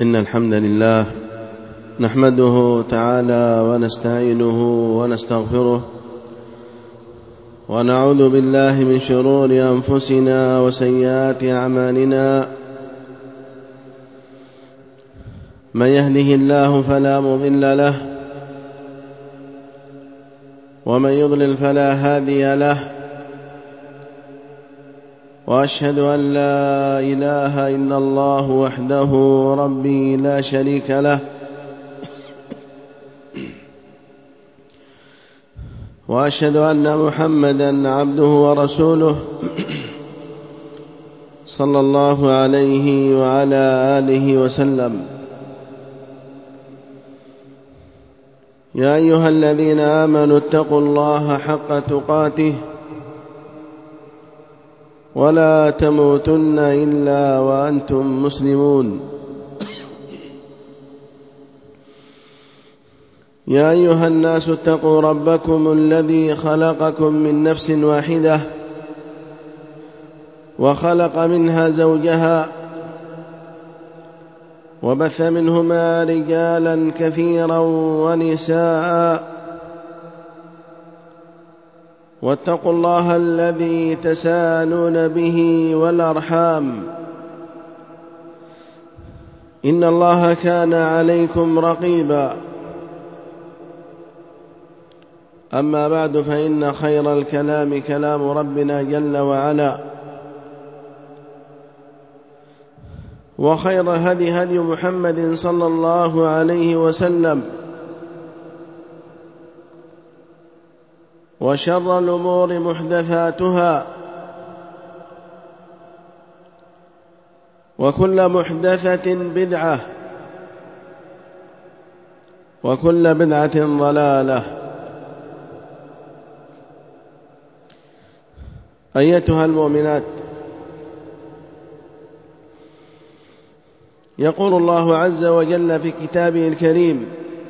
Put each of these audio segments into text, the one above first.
إن الحمد لله نحمده تعالى ونستعينه ونستغفره ونعوذ بالله من شرور أنفسنا وسيئات أعمالنا. من يهده الله فلا مضل له ومن يضلل فلا هادي له، وأشهد أن لا إله إلا الله وحده ربي لا شريك له، وأشهد أن محمدًا عبده ورسوله صلى الله عليه وعلى آله وسلم. يا أيها الذين آمنوا اتقوا الله حق تقاته ولا تموتن إلا وأنتم مسلمون. يا أيها الناس اتقوا ربكم الذي خلقكم من نفس واحدة وخلق منها زوجها وبث منهما رجالا كثيرا ونساء، واتقوا الله الذي تساءلون به والأرحام إن الله كان عليكم رقيبا. أما بعد، فإن خير الكلام كلام ربنا جل وعلا، وخير الهدي هدي محمد صلى الله عليه وسلم، وشر الأمور محدثاتها، وكل محدثة بدعة، وكل بدعة ضلالة. أيتها المؤمنات، يقول الله عز وجل في كتابه الكريم: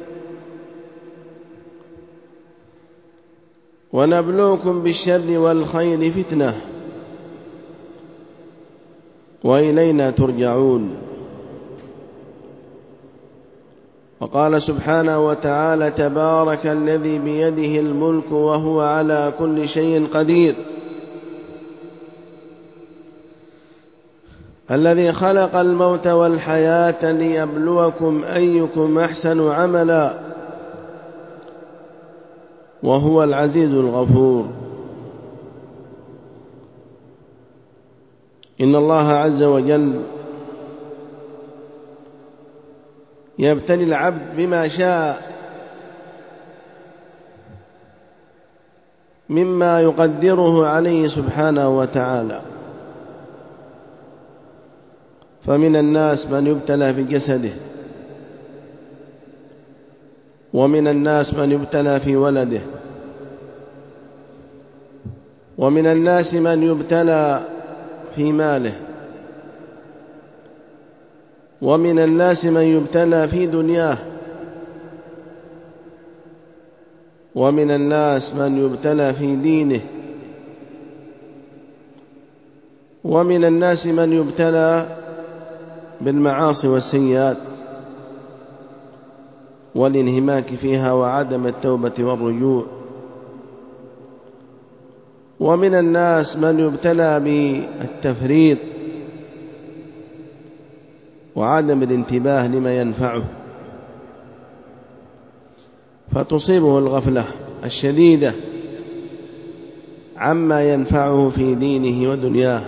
ونبلوكم بالشر والخير فتنة وإلينا ترجعون. وقال سبحانه وتعالى: تبارك الذي بيده الملك وهو على كل شيء قدير، الذي خلق الموت والحياة ليبلوكم أيكم أحسن عملا وهو العزيز الغفور. إن الله عز وجل يبتلي العبد بما شاء مما يقدره عليه سبحانه وتعالى. فمن الناس من يبتلى في جسده، ومن الناس من يبتلى في ولده، ومن الناس من يبتلى في ماله، ومن الناس من يبتلى في دنياه، ومن الناس من يبتلى في دينه، ومن الناس من يبتلى بالمعاصي والسيئات والانهماك فيها وعدم التوبة والرجوع، ومن الناس من يبتلى بالتفريط وعدم الانتباه لما ينفعه، فتصيبه الغفلة الشديدة عما ينفعه في دينه ودنياه.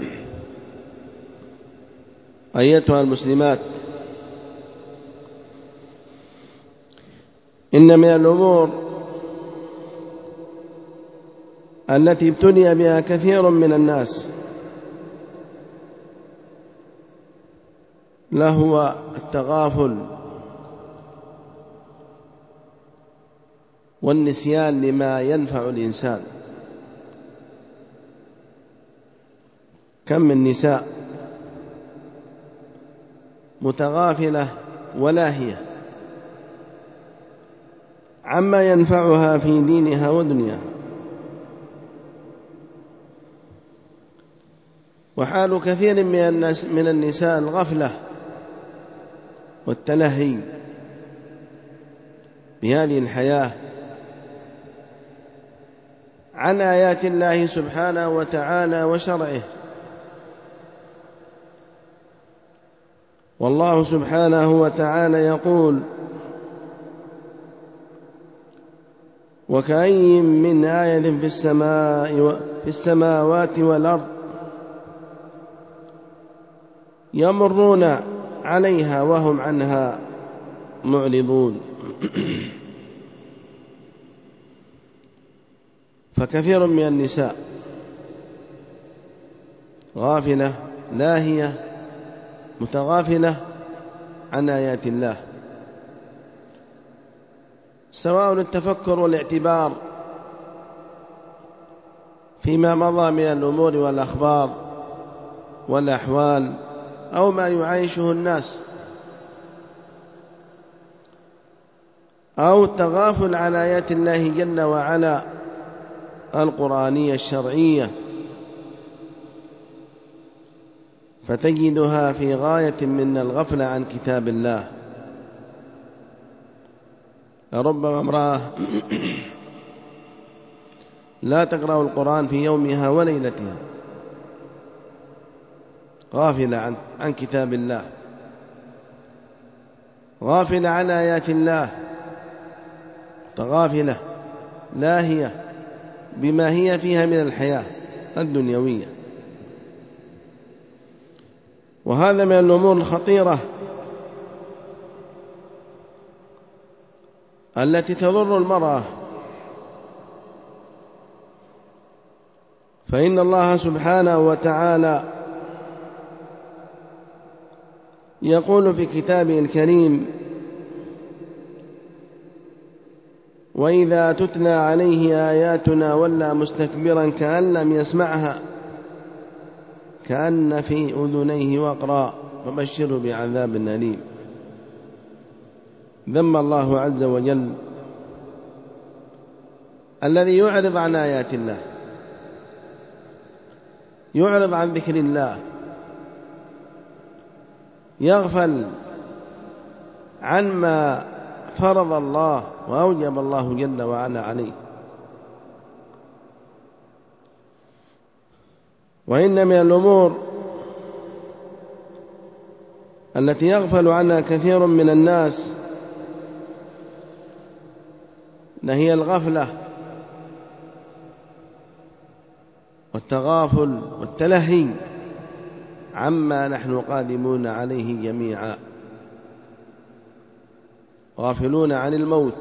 أيتها المسلمات، إن من الأمور التي ابتلي بها كثير من الناس لهو التغافل والنسيان لما ينفع الإنسان. كم من نساء متغافلة ولاهية عما ينفعها في دينها ودنياها، وحال كثير من النساء الغفلة والتلهي بهذه الحياة عن آيات الله سبحانه وتعالى وشرعه. والله سبحانه وتعالى يقول: وكأين من آية في السماوات والأرض يمرون عليها وهم عنها معرضون. فكثير من النساء غافلة لاهية متغافلة عن آيات الله، سواء التفكر والاعتبار فيما مضى من الأمور والأخبار والأحوال أو ما يعيشه الناس، أو التغافل عن آيات الله جل وعلا القرآنية الشرعية، فتجدها في غاية من الغفلة عن كتاب الله. لربما امرأة لا تقرأ القرآن في يومها وليلتها، غافلة عن كتاب الله، غافلة عن آيات الله، غافلة لاهية بما هي فيها من الحياة الدنيوية. وهذا من الأمور الخطيرة التي تضر المرأة، فإن الله سبحانه وتعالى يقول في كتابه الكريم: وإذا تتلى عليه آياتنا ولى مستكبرا كأن لم يسمعها كأن في أذنيه وقرا فبشره بعذاب أليم. ذم الله عز وجل الذي يعرض عن آيات الله، يعرض عن ذكر الله، يغفل عما فرض الله وأوجب الله جل وعلا عليه. وإن من الأمور التي يغفل عنها كثير من الناس هي الغفلة والتغافل والتلهي عما نحن قادمون عليه جميعا. غافلون عن الموت،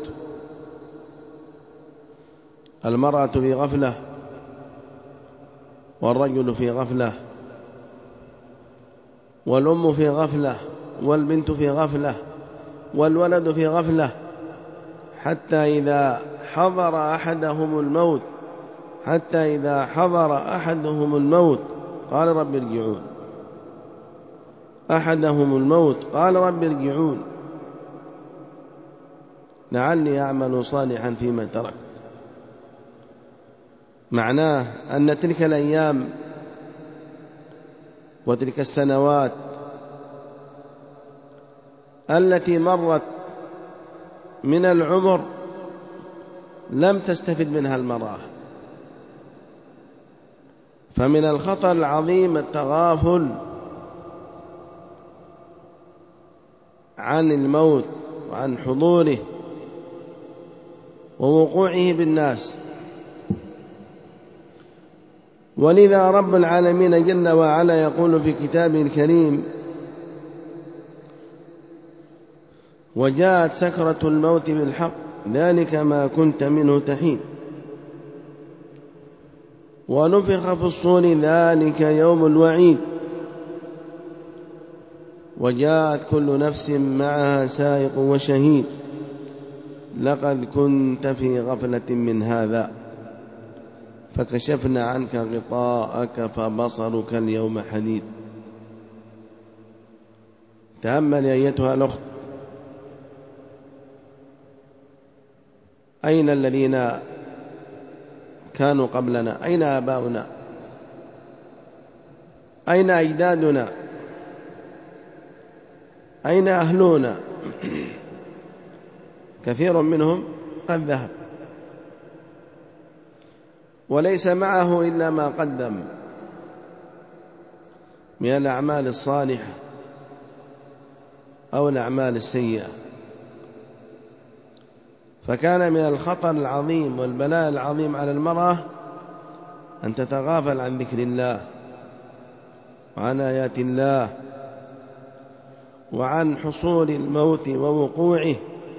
المرأة في غفلة، والرجل في غفلة، والأم في غفلة، والبنت في غفلة، والولد في غفلة، حتى إذا حضر أحدهم الموت قال رب ارجعون. أحدهم الموت قال رب ارجعون لعلي أعمل صالحا فيما تركت. معناه أن تلك الأيام وتلك السنوات التي مرت من العمر لم تستفد منها المرأة. فمن الخطر العظيم التغافل عن الموت وعن حضوره ووقوعه بالناس. ولذا رب العالمين جل وعلا يقول في كتابه الكريم: وجاءت سكرة الموت بالحق ذلك ما كنت منه تحيد ونفخ في الصور ذلك يوم الوعيد وجاءت كل نفس معها سائق وشهيد لقد كنت في غفلة من هذا فكشفنا عنك غطاءك فبصرك اليوم حديد. تأمل أيتها الأخت، أين الذين كانوا قبلنا؟ أين آباؤنا؟ أين أجدادنا أين أهلنا؟ كثير منهم قد ذهب وليس معه إلا ما قدم من الأعمال الصالحة أو الأعمال السيئة، فكان من الخطر العظيم والبلاء العظيم على المرأة أن تتغافل عن ذكر الله وعن آيات الله وعن حصول الموت ووقوعه.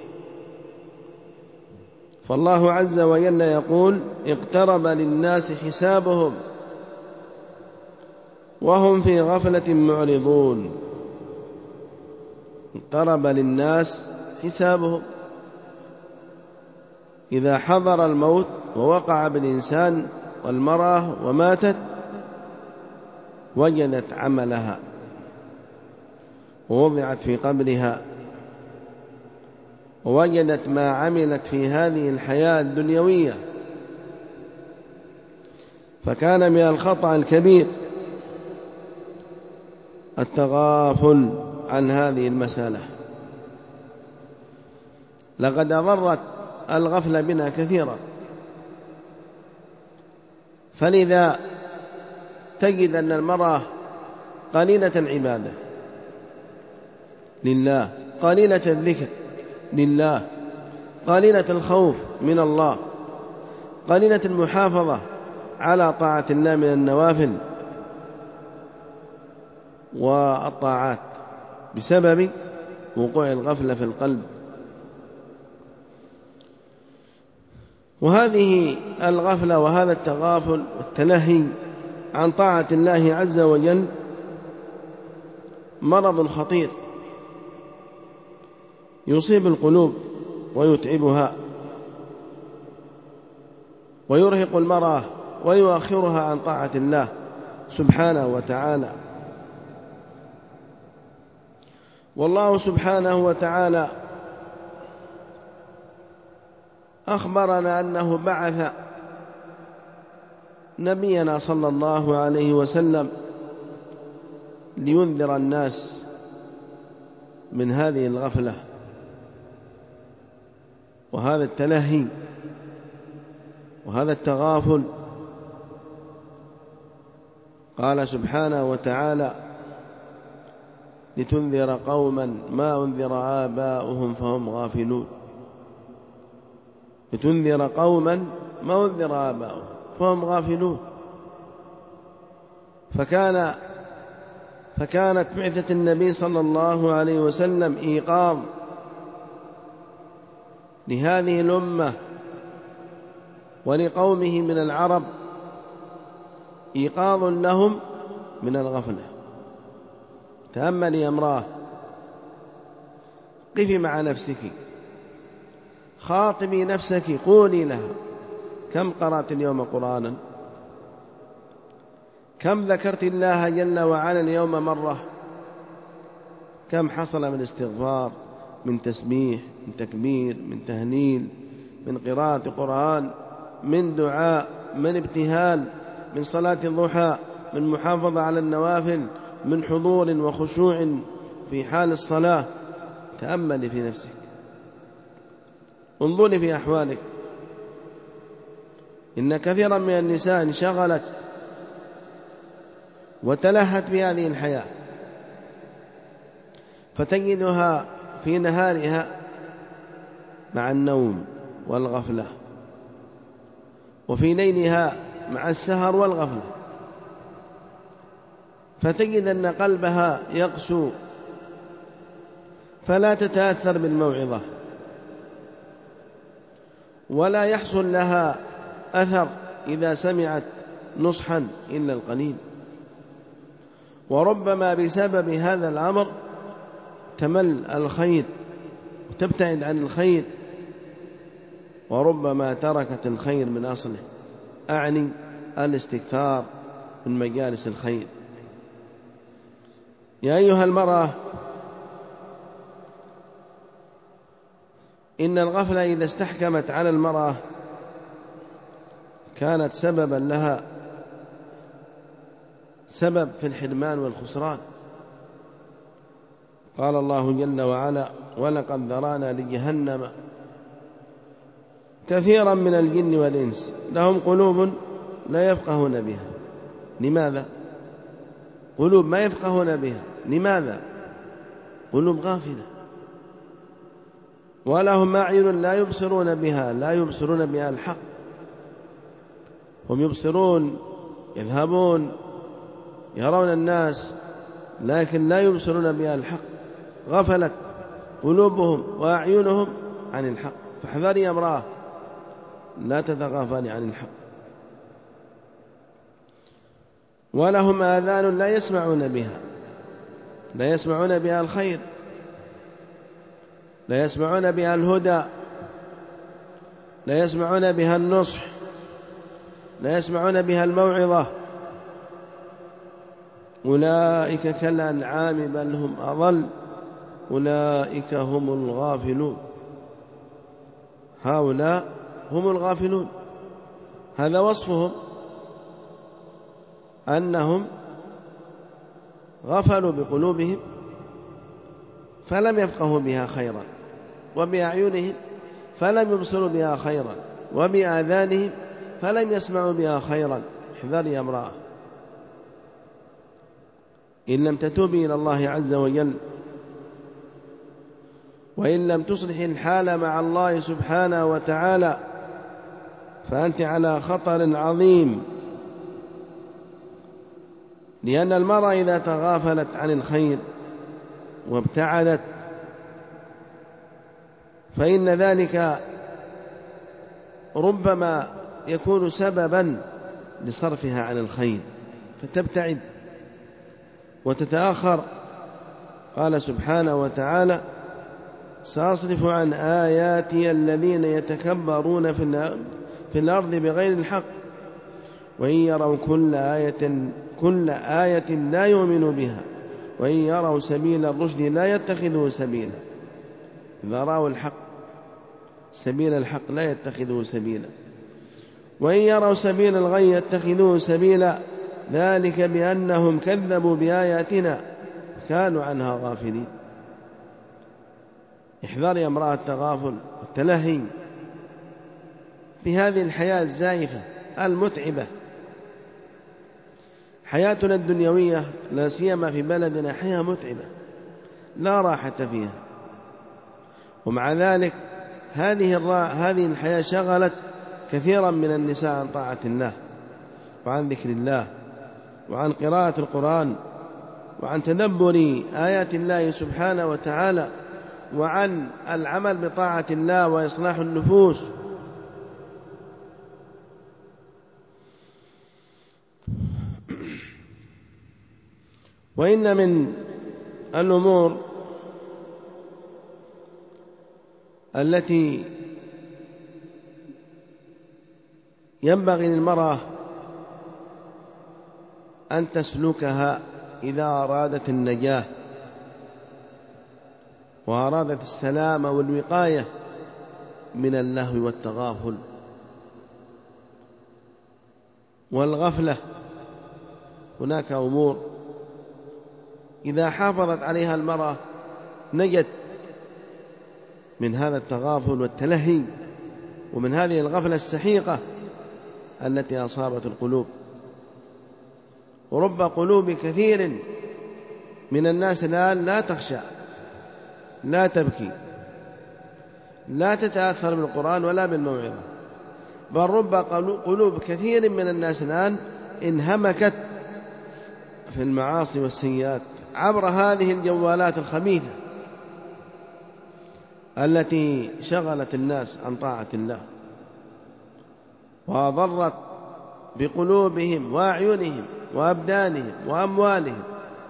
فالله عز وجل يقول: اقترب للناس حسابهم وهم في غفلة معرضون. اقترب للناس حسابهم، إذا حضر الموت ووقع بالإنسان والمرأة وماتت وجدت عملها ووضعت في قبرها ووجدت ما عملت في هذه الحياة الدنيوية. فكان من الخطأ الكبير التغافل عن هذه المسألة. لقد أضرت الغفلة بنا كثيرا، فلذا تجد أن المرأة قليلة العبادة لله، قليلة الذكر لله، قليلة الخوف من الله، قليلة المحافظة على طاعة الله من النوافل والطاعات بسبب وقوع الغفلة في القلب. وهذه الغفلة وهذا التغافل والتلهي عن طاعة الله عز وجل مرض خطير يصيب القلوب ويتعبها ويرهق المرأة ويؤخرها عن طاعة الله سبحانه وتعالى. والله سبحانه وتعالى أخبرنا أنه بعث نبينا صلى الله عليه وسلم لينذر الناس من هذه الغفلة وهذا التلهي وهذا التغافل. قال سبحانه وتعالى: لتنذر قوما ما أنذر آباؤهم فهم غافلون. لتنذر قوما ما أنذر آباؤهم فهم غافلون. فكانت بعثة النبي صلى الله عليه وسلم إيقاظ لهذه الأمة ولقومه من العرب، إيقاظ لهم من الغفلة. تأملي يا امرأة، قفي مع نفسك، خاطبي نفسك، قولي لها: كم قرأت اليوم قرآنا؟ كم ذكرت الله جل وعلا اليوم مرة؟ كم حصل من استغفار، من تسبيح، من تكبير، من تهليل، من قراءة قرآن، من دعاء، من ابتهال، من صلاة الضحى، من محافظة على النوافل، من حضور وخشوع في حال الصلاة. تأملي في نفسك، انظري في أحوالك. إن كثيرا من النساء انشغلت وتلهت بهذه الحياة، فتجدها في نهارها مع النوم والغفلة، وفي ليلها مع السهر والغفلة، فتجد أن قلبها يقسو فلا تتأثر بالموعظة ولا يحصل لها أثر إذا سمعت نصحا إلا القليل. وربما بسبب هذا الأمر تمل الخير وتبتعد عن الخير، وربما تركت الخير من أصله، أعني الاستكثار من مجالس الخير. يا أيها المرأة، إن الغفلة إذا استحكمت على المرأة كانت سببا لها، سبب في الحرمان والخسران. قال الله جل وعلا: ولقد ذرانا لجهنم كثيرا من الجن والإنس لهم قلوب لا يفقهون بها. لماذا؟ قلوب ما يفقهون بها. لماذا؟ قلوب غافلة. ولهم أعين لا يبصرون بها، لا يبصرون بها الحق. هم يبصرون، يذهبون، يرون الناس، لكن لا يبصرون بها الحق. غفلت قلوبهم وأعينهم عن الحق. فاحذري يا امرأة، لا تتغافلي عن الحق. ولهم آذان لا يسمعون بها، لا يسمعون بها الخير، لا يسمعون بها الهدى، لا يسمعون بها النصح، لا يسمعون بها الموعظة. أولئك كالأنعام بل هم أضل، أولئك هم الغافلون. هؤلاء هم الغافلون، هذا وصفهم، أنهم غفلوا بقلوبهم فلم يفقهوا بها خيرا، وبأعينهم فلم يبصروا بها خيرا، وبآذانهم فلم يسمعوا بها خيرا. احذري يا امرأة، إن لم تتوبي إلى الله عز وجل، وإن لم تصلحي الحال مع الله سبحانه وتعالى، فأنت على خطر عظيم. لأن المرأة إذا تغافلت عن الخير وابتعدت، فإن ذلك ربما يكون سببا لصرفها عن الخير، فتبتعد وتتأخر. قال سبحانه وتعالى: سأصرف عن آياتي الذين يتكبرون في الأرض بغير الحق وإن يروا كل آية لا يؤمنوا بها وإن يروا سبيل الرشد لا يتخذوه سبيلا. إذا رأوا الحق، سبيل الحق، لا يتخذوه سبيلا، وإن يروا سبيل الغي يتخذوه سبيلا، ذلك بأنهم كذبوا بآياتنا كانوا عنها غافلين. احذري يا امرأة التغافل والتلهي بهذه الحياة الزائفة المتعبة. حياتنا الدنيوية لا سيما في بلدنا حياة متعبة لا راحة فيها، ومع ذلك هذه الحياة شغلت كثيرا من النساء عن طاعة الله وعن ذكر الله وعن قراءة القرآن وعن تدبر آيات الله سبحانه وتعالى وعن العمل بطاعة الله وإصلاح النفوس. وإن من الأمور التي ينبغي للمرأة أن تسلكها إذا أرادت النجاة وأرادت السلامة والوقاية من اللهو والتغافل والغفلة، هناك أمور إذا حافظت عليها المرأة نجت من هذا التغافل والتلهي ومن هذه الغفلة السحيقة التي أصابت القلوب. ورب قلوب كثير من الناس الآن لا تخشى، لا تبكي، لا تتأثر بالقرآن ولا بالموعظة، بل رب قلوب كثير من الناس الآن انهمكت في المعاصي والسيئات عبر هذه الجوالات الخبيثة التي شغلت الناس عن طاعة الله وأضرت بقلوبهم وأعينهم وأبدانهم وأموالهم.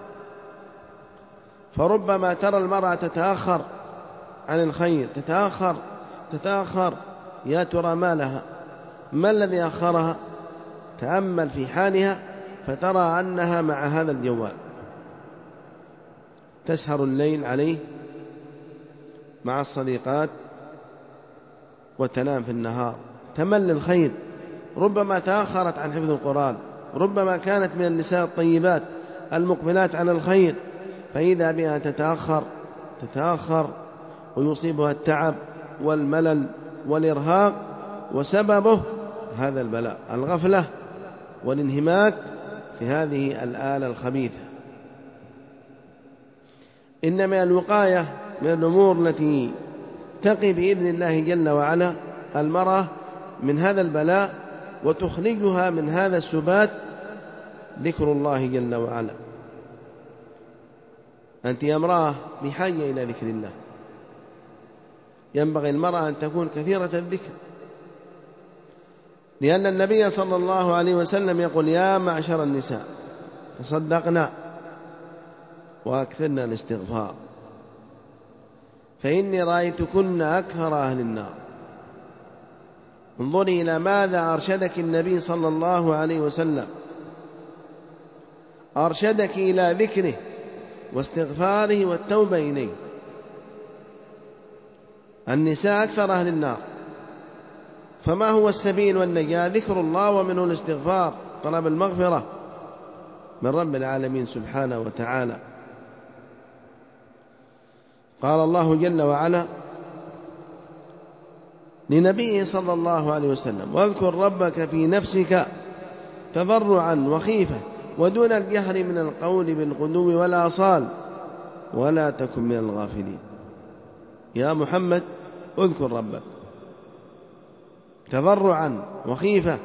فربما ترى المرأة تتأخر عن الخير، تتأخر، يا ترى ما لها؟ ما الذي أخرها؟ تأمل في حالها فترى أنها مع هذا الجوال، تسهر الليل عليه مع الصديقات وتنام في النهار، تمل الخير. ربما تأخرت عن حفظ القرآن، ربما كانت من النساء الطيبات المقبلات على الخير، فإذا بها تتأخر تتأخر ويصيبها التعب والملل والإرهاق، وسببه هذا البلاء، الغفلة والانهماك في هذه الآلة الخبيثة. إن من الوقاية من الأمور التي تقي بإذن الله جل وعلا المرأة من هذا البلاء وتخرجها من هذا السبات ذكر الله جل وعلا. أنت يا امرأة بحاجة إلى ذكر الله، ينبغي المرأة أن تكون كثيرة الذكر، لأن النبي صلى الله عليه وسلم يقول: يا معشر النساء تصدقنا وأكثرنا الاستغفار فإني رأيتكن أكثر أهل النار. انظري إلى ماذا أرشدك النبي صلى الله عليه وسلم، أرشدك إلى ذكره واستغفاره والتوبة إليه. النساء أكثر أهل النار، فما هو السبيل والنجاة؟ ذكر الله، ومنه الاستغفار، طلب المغفرة من رب العالمين سبحانه وتعالى. قال الله جل وعلا لنبيه صلى الله عليه وسلم: واذكر ربك في نفسك تضرعا وخيفة ودون الجهر من القول بالغدو والآصال ولا تكن من الغافلين. يا محمد اذكر ربك تضرعا وخيفة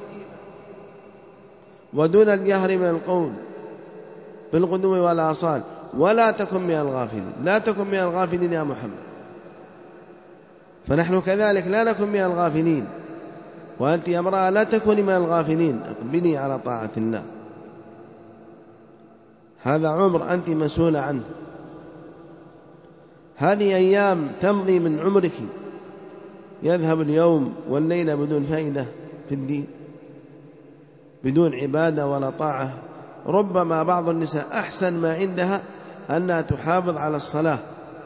ودون الجهر من القول بالغدو والآصال ولا تكن من الغافلين. لا تكن من الغافلين يا محمد، فنحن كذلك لا نكن من الغافلين، وأنت يا امرأة لا تكوني من الغافلين، أقبلي على طاعة الله. هذا عمر أنت مسؤولة عنه، هذه أيام تمضي من عمرك، يذهب اليوم والليلة بدون فائدة في الدين، بدون عبادة ولا طاعة. ربما بعض النساء أحسن ما عندها أنها تحافظ على الصلاة،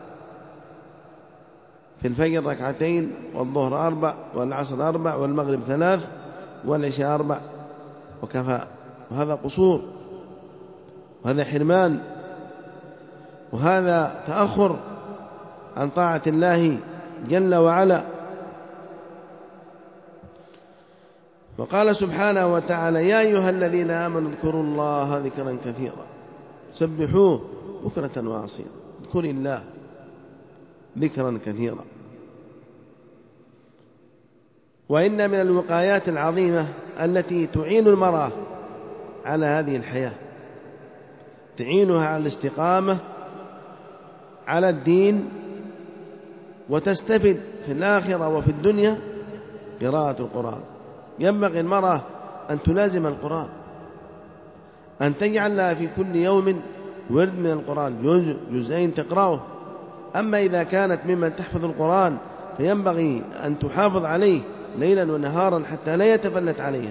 في الفجر 2 والظهر 4 والعصر 4 والمغرب 3 والعشاء 4 وكفى. وهذا قصور، وهذا حرمان، وهذا تأخر عن طاعة الله جل وعلا. وقال سبحانه وتعالى: يا أيها الذين آمنوا اذكروا الله ذكرا كثيرا سبحوه بكرة وأصيلا. اذكر الله ذكرا كثيرا. وإن من الوقايات العظيمة التي تعين المرأة على هذه الحياة، تعينها على الاستقامة على الدين وتستفد في الآخرة وفي الدنيا، قراءة القرآن. ينبغي المرأة أن تلازم القرآن، أن تجعل لها في كل يوم ورد من القرآن، جزء جزئين تقرأه. أما إذا كانت ممن تحفظ القرآن فينبغي أن تحافظ عليه ليلا ونهارا حتى لا يتفلت عليها.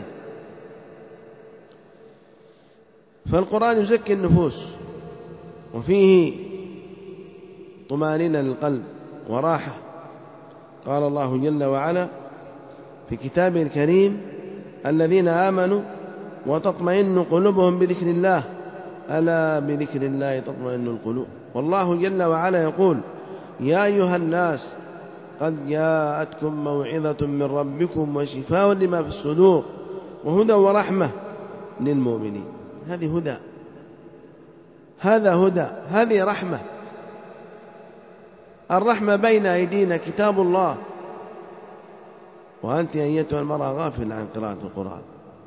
فالقرآن يزكي النفوس وفيه طمأنينة للقلب وراحة. قال الله جل وعلا في كتابه الكريم: الذين آمنوا وتطمئن قلوبهم بذكر الله ألا بذكر الله تطمئن القلوب. والله جل وعلا يقول: يا أيها الناس قد جاءتكم موعظة من ربكم وشفاء لما في الصدور وهدى ورحمة للمؤمنين. هذه هدى، هذا هدى، هذه رحمة. الرحمة بين أيدينا كتاب الله، وأنت أيتها المرأة غافل عن قراءة القرآن.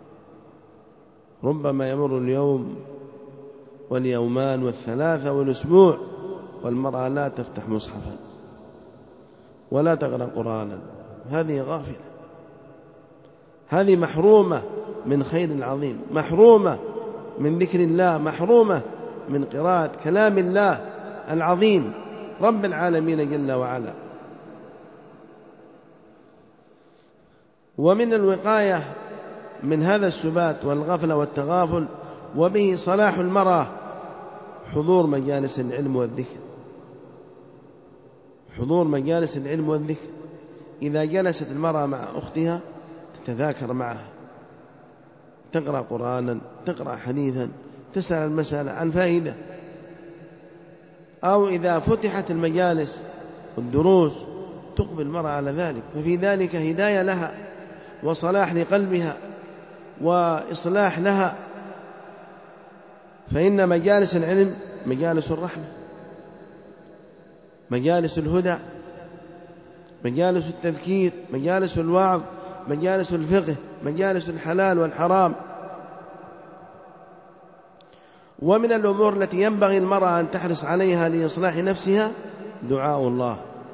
ربما يمر اليوم واليومان والثلاثة والأسبوع والمرأة لا تفتح مصحفا ولا تقرأ قرآنا. هذه غافلة، هذه محرومة من خير عظيم، محرومة من ذكر الله، محرومة من قراءة كلام الله العظيم رب العالمين جل وعلا. ومن الوقاية من هذا السبات والغفلة والتغافل وبه صلاح المرأة حضور مجالس العلم والذكر، حضور مجالس العلم والذكر. إذا جلست المرأة مع أختها تتذاكر معها، تقرأ قرآنا، تقرأ حديثا، تسأل المسألة عن فائدة. أو إذا فتحت المجالس والدروس تقبل المرأة على ذلك، ففي ذلك هداية لها وصلاح لقلبها وإصلاح لها. فإن مجالس العلم مجالس الرحمة، مجالس الهدى، مجالس التذكير، مجالس الوعظ، مجالس الفقه، مجالس الحلال والحرام. ومن الأمور التي ينبغي المرأة أن تحرص عليها لإصلاح نفسها دعاء الله،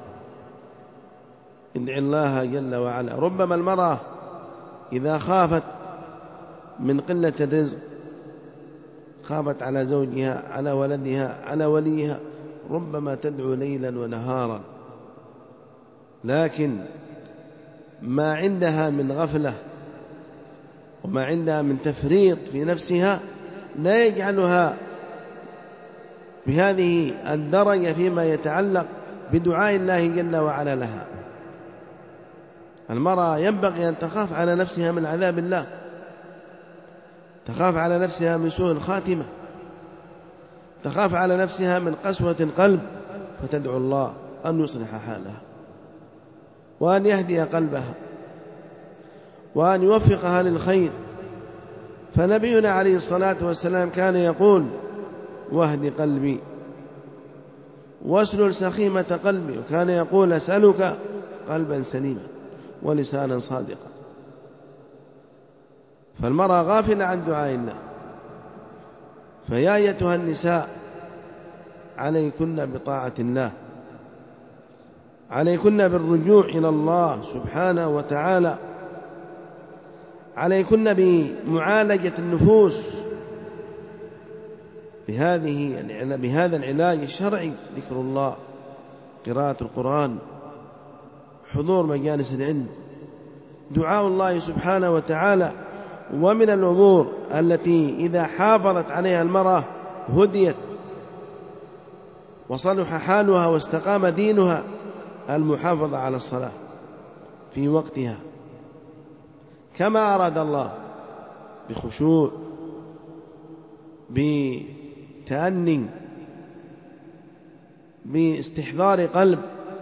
ادعي الله جل وعلا. ربما المرأة إذا خافت من قلة الرزق، خافت على زوجها، على ولدها، على وليها، ربما تدعو ليلا ونهارا، لكن ما عندها من غفلة وما عندها من تفريط في نفسها لا يجعلها بهذه الدرجة فيما يتعلق بدعاء الله جل وعلا لها. المرأة ينبغي أن تخاف على نفسها من عذاب الله، تخاف على نفسها من سوء الخاتمة، تخاف على نفسها من قسوة القلب، فتدعو الله أن يصلح حالها وأن يهدي قلبها وأن يوفقها للخير. فنبينا عليه الصلاة والسلام كان يقول: واهد قلبي واسلل سخيمة قلبي، وكان يقول: أسألك قلبا سليما ولسانا صادقا. فالمرأة غافلة عن دعاء الله. فيا أيتها النساء، عليكن بطاعة الله، عليكن بالرجوع إلى الله سبحانه وتعالى، عليكن بمعالجة النفوس بهذا العلاج الشرعي: ذكر الله، قراءة القرآن، حضور مجالس العلم، دعاء الله سبحانه وتعالى. ومن الأمور التي إذا حافظت عليها المرأة هديت وصلح حالها واستقام دينها: المحافظة على الصلاة في وقتها كما أراد الله، بخشوع، بتأني، باستحضار قلب،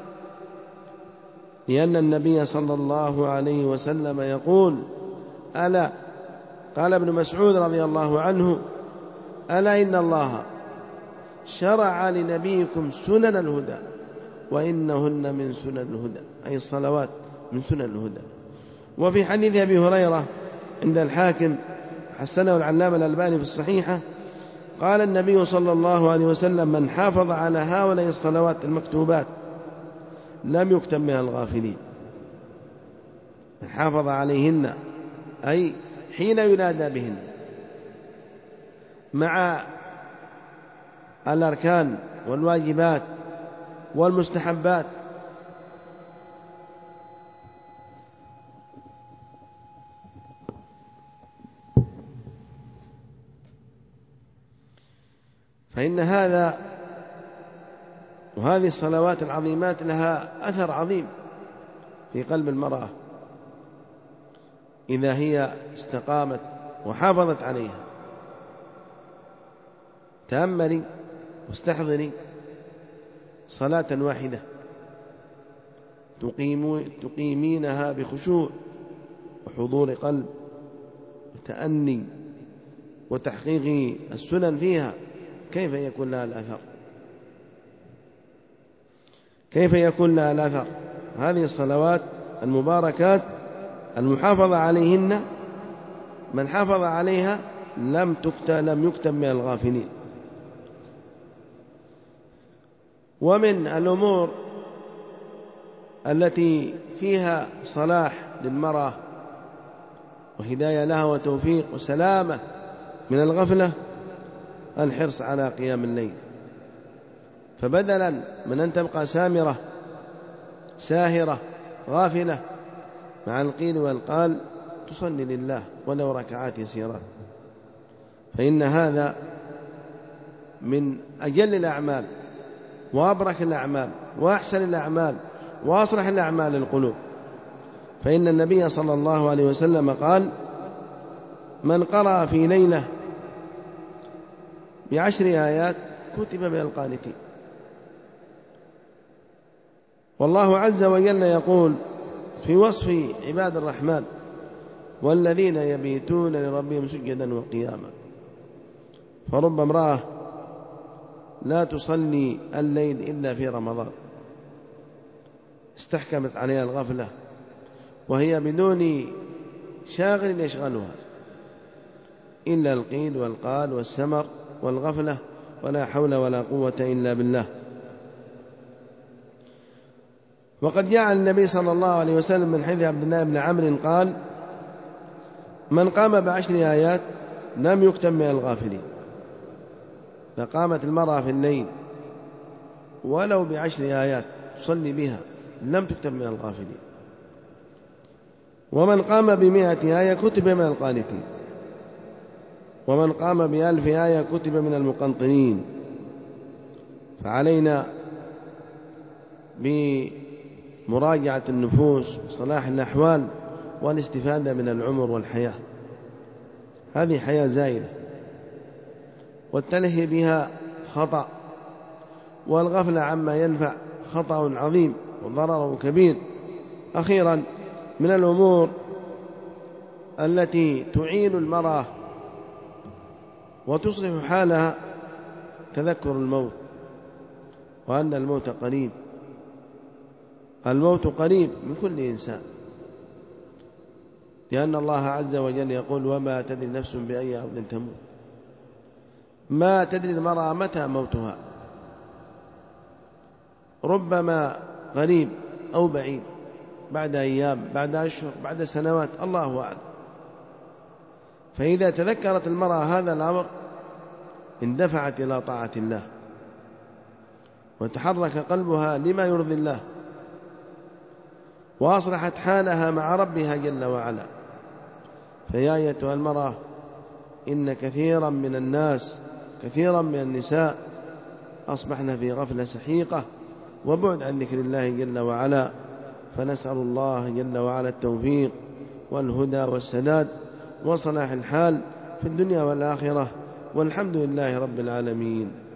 لأن النبي صلى الله عليه وسلم يقول: ألا، قال ابن مسعود رضي الله عنه: ألا إن الله شرع لنبيكم سنن الهدى وإنهن من سنن الهدى، أي الصلوات من سنن الهدى. وفي حديث أبي هريرة عند الحاكم حسنه العلامة الألباني في الصحيحة، قال النبي صلى الله عليه وسلم: من حافظ على هؤلاء الصلوات المكتوبات لم يكتب من الغافلين. من حافظ عليهن أي حين ينادى بهن مع الأركان والواجبات والمستحبات. فإن هذا وهذه الصلوات العظيمات لها أثر عظيم في قلب المرأة إذا هي استقامت وحافظت عليها. تأملي واستحضري صلاة واحدة تقيمينها بخشوع وحضور قلب وتأني وتحقيق السنن فيها، كيف يكون لها الأثر؟ كيف يكون لها الأثر؟ هذه الصلوات المباركات المحافظة عليهن، من حافظ عليها لم يكتب من الغافلين. ومن الأمور التي فيها صلاح للمرأة وهداية لها وتوفيق وسلامة من الغفلة الحرص على قيام الليل. فبدلا من أن تبقى سامرة ساهرة غافلة مع القيل والقال، تصلي لله ولو ركعات يسيرات، فإن هذا من أجل الأعمال وأبرك الأعمال وأحسن الأعمال وأصلح الأعمال للقلوب. فإن النبي صلى الله عليه وسلم قال: من قرأ في ليلة ب10 آيات كتب من القانتين. والله عز وجل يقول في وصف عباد الرحمن: والذين يبيتون لربهم سجدا وقياما. فرب امرأة لا تصلي الليل إلا في رمضان استحكمت عليها الغفلة، وهي بدون شاغل يشغلها إلا القيل والقال والسمر والغفلة، ولا حول ولا قوة إلا بالله. وقد جاء عن النبي صلى الله عليه وسلم من حديث عبد الله بن عمرو قال: من قام ب10 آيات لم يكتب من الغافلين. فقامت المرأة في الليل ولو ب10 آيات تصلي بها لم تكتب من الغافلين. ومن قام ب100 آية كتب من القانتين، ومن قام ب1000 آية كتب من المقنطرين. فعلينا بمراجعة النفوس وصلاح الأحوال والاستفادة من العمر والحياة. هذه حياة زائلة، والتلهي بها خطأ، والغفلة عما ينفع خطأ عظيم وضرر كبير. أخيرا، من الأمور التي تعين المرأة وتصلح حالها تذكر الموت، وأن الموت قريب. الموت قريب من كل إنسان، لأن الله عز وجل يقول: وما تدري نفس بأي أرض تموت. ما تدري المرأة متى موتها، ربما قريب أو بعيد، بعد أيام، بعد أشهر، بعد سنوات، الله أعلم. فإذا تذكرت المرأة هذا الأمر اندفعت إلى طاعة الله، وتحرك قلبها لما يرضي الله، وأصلحت حالها مع ربها جل وعلا. فيا أيتها المرأة، إن كثيرا من الناس، كثيرا من النساء أصبحن في غفلة سحيقة وبعد عن ذكر الله جل وعلا. فنسأل الله جل وعلا التوفيق والهدى والسداد وصلاح الحال في الدنيا والآخرة، والحمد لله رب العالمين.